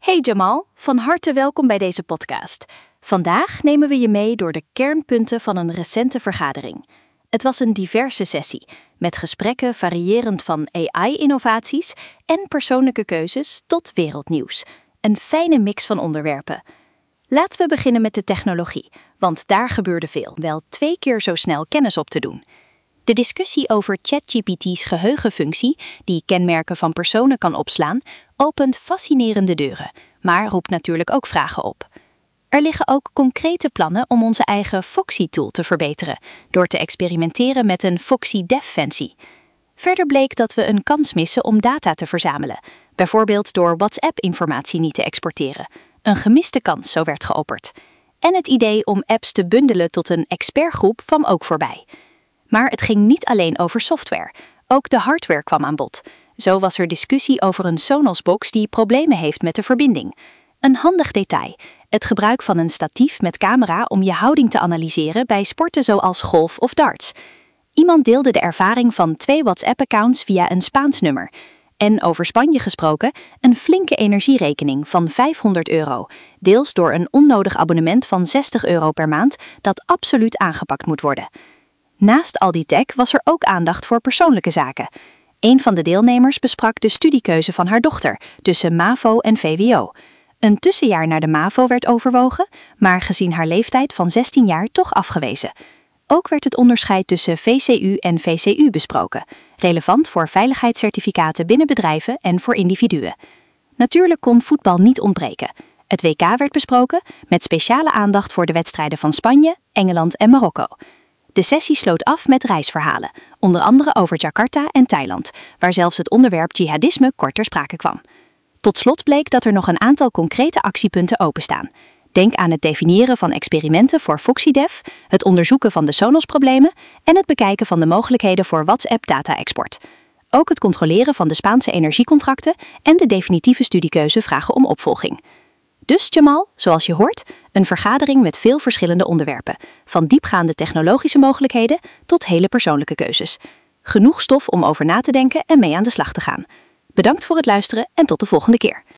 Hey Jamal, van harte welkom bij deze podcast. Vandaag nemen we je mee door de kernpunten van een recente vergadering. Het was een diverse sessie, met gesprekken variërend van AI-innovaties en persoonlijke keuzes tot wereldnieuws. Een fijne mix van onderwerpen. Laten we beginnen met de technologie, want daar gebeurde veel, wel 2 keer zo snel kennis op te doen. De discussie over ChatGPT's geheugenfunctie, die kenmerken van personen kan opslaan, opent fascinerende deuren, maar roept natuurlijk ook vragen op. Er liggen ook concrete plannen om onze eigen Foxy-tool te verbeteren, door te experimenteren met een Foxy-Dev-fancy. Verder bleek dat we een kans missen om data te verzamelen, bijvoorbeeld door WhatsApp-informatie niet te exporteren. Een gemiste kans, zo werd geopperd. En het idee om apps te bundelen tot een expertgroep kwam ook voorbij. Maar het ging niet alleen over software. Ook de hardware kwam aan bod. Zo was er discussie over een Sonos-box die problemen heeft met de verbinding. Een handig detail: het gebruik van een statief met camera om je houding te analyseren bij sporten zoals golf of darts. Iemand deelde de ervaring van 2 WhatsApp-accounts via een Spaans nummer. En over Spanje gesproken, een flinke energierekening van €500, deels door een onnodig abonnement van €60 per maand dat absoluut aangepakt moet worden. Naast al die tech was er ook aandacht voor persoonlijke zaken. Een van de deelnemers besprak de studiekeuze van haar dochter tussen MAVO en VWO. Een tussenjaar naar de MAVO werd overwogen, maar gezien haar leeftijd van 16 jaar toch afgewezen. Ook werd het onderscheid tussen VCU en VCU besproken, relevant voor veiligheidscertificaten binnen bedrijven en voor individuen. Natuurlijk kon voetbal niet ontbreken. Het WK werd besproken, met speciale aandacht voor de wedstrijden van Spanje, Engeland en Marokko. De sessie sloot af met reisverhalen, onder andere over Jakarta en Thailand, waar zelfs het onderwerp jihadisme kort ter sprake kwam. Tot slot bleek dat er nog een aantal concrete actiepunten openstaan. Denk aan het definiëren van experimenten voor Foxy-Dev, het onderzoeken van de Sonos-problemen en het bekijken van de mogelijkheden voor WhatsApp-data-export. Ook het controleren van de Spaanse energiecontracten en de definitieve studiekeuze vragen om opvolging. Dus Jamal, zoals je hoort, een vergadering met veel verschillende onderwerpen, van diepgaande technologische mogelijkheden tot hele persoonlijke keuzes. Genoeg stof om over na te denken en mee aan de slag te gaan. Bedankt voor het luisteren en tot de volgende keer.